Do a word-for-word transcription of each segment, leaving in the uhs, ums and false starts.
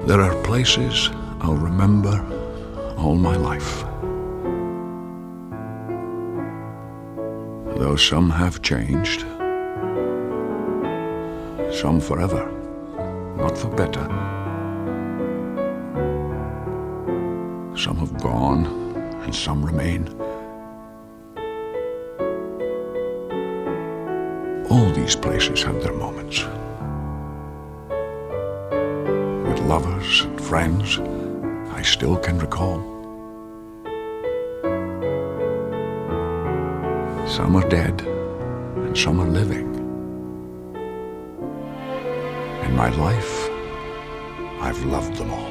There are places I'll remember all my life. Though some have changed, some forever, not for better. Some have gone, and some remain. All these places have their moments. With lovers and friends I still can recall. Some are dead, and some are living. In my life, I've loved them all.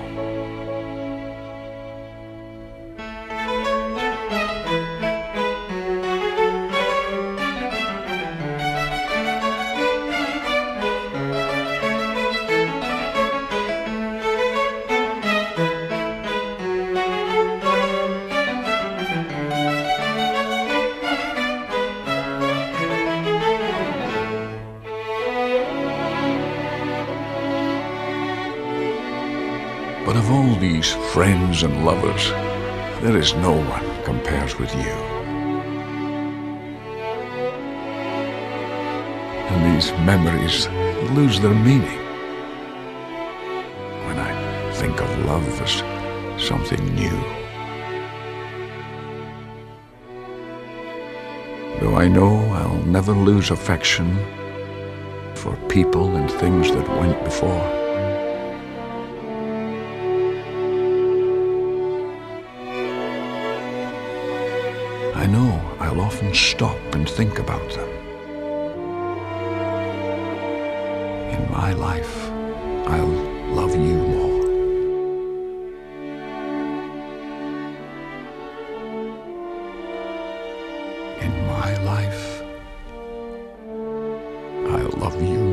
But of all these friends and lovers, there is no one compares with you. And these memories lose their meaning when I think of love as something new. Though I know I'll never lose affection for people and things that went before. I know I'll often stop and think about them. In my life, I'll love you more. In my life, I'll love you